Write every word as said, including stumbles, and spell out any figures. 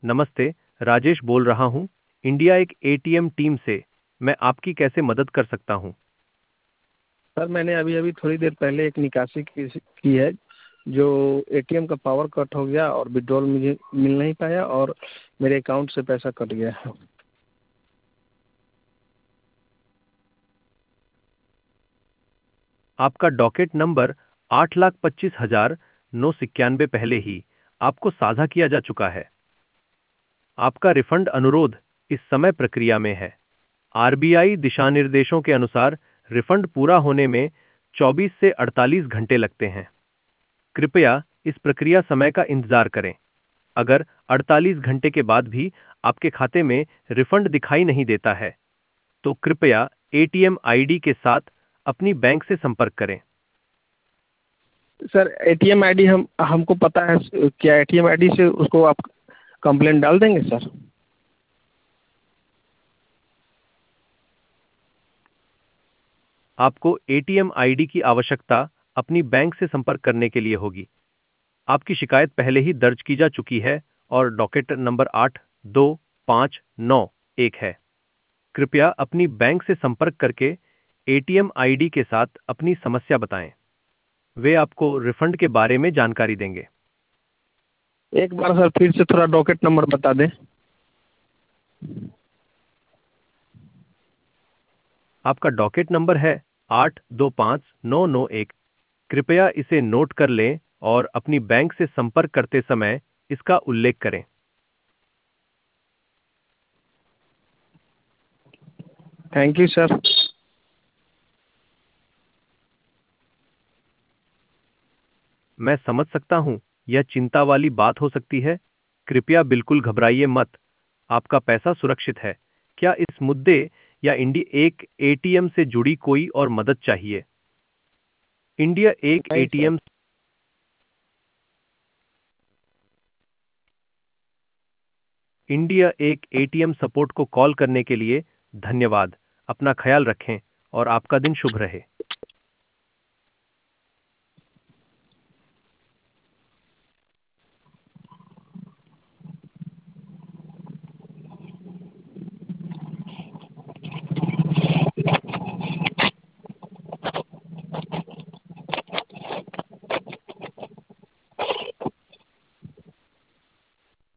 नमस्ते, राजेश बोल रहा हूँ, इंडिया एक एटीएम टीम से। मैं आपकी कैसे मदद कर सकता हूँ? सर मैंने अभी अभी थोड़ी देर पहले एक निकासी की की है, जो एटीएम का पावर कट हो गया और विड्रॉल मुझे मिल नहीं पाया और मेरे अकाउंट से पैसा कट गया है। आपका डॉकेट नंबर आठ लाख पच्चीस हजार नौ सौ इक्यानवे पहले ही आपको साझा किया जा चुका है। आपका रिफंड अनुरोध इस समय प्रक्रिया में है। आरबीआई दिशा निर्देशों के अनुसार रिफंड पूरा होने में चौबीस से अड़तालीस घंटे लगते हैं। कृपया इस प्रक्रिया समय का इंतजार करें। अगर अड़तालीस घंटे के बाद भी आपके खाते में रिफंड दिखाई नहीं देता है, तो कृपया एटीएम आईडी के साथ अपनी बैंक से संपर्क करें। सर एटीएम आईडी हम हमको पता है, क्या एटीएम आईडी से उसको आप कंप्लेंट डाल देंगे सर? आपको एटीएम आईडी की आवश्यकता अपनी बैंक से संपर्क करने के लिए होगी। आपकी शिकायत पहले ही दर्ज की जा चुकी है और डॉकेट नंबर आठ दो पाँच नौ एक है। कृपया अपनी बैंक से संपर्क करके एटीएम आईडी के साथ अपनी समस्या बताएं। वे आपको रिफंड के बारे में जानकारी देंगे। एक बार सर फिर से थोड़ा डॉकेट नंबर बता दें। आपका डॉकेट नंबर है आठ दो पाँच नौ नौ एक। कृपया इसे नोट कर लें और अपनी बैंक से संपर्क करते समय इसका उल्लेख करें। Thank you sir. मैं समझ सकता हूं, यह चिंता वाली बात हो सकती है। कृपया बिल्कुल घबराइए मत। आपका पैसा सुरक्षित है। क्या इस मुद्दे या इंडी एक एटीएम से जुड़ी कोई और मदद चाहिए? इंडिया एक नहीं सर। एटीएम इंडिया एक एटीएम सपोर्ट को कॉल करने के लिए धन्यवाद। अपना ख्याल रखें और आपका दिन शुभ रहे।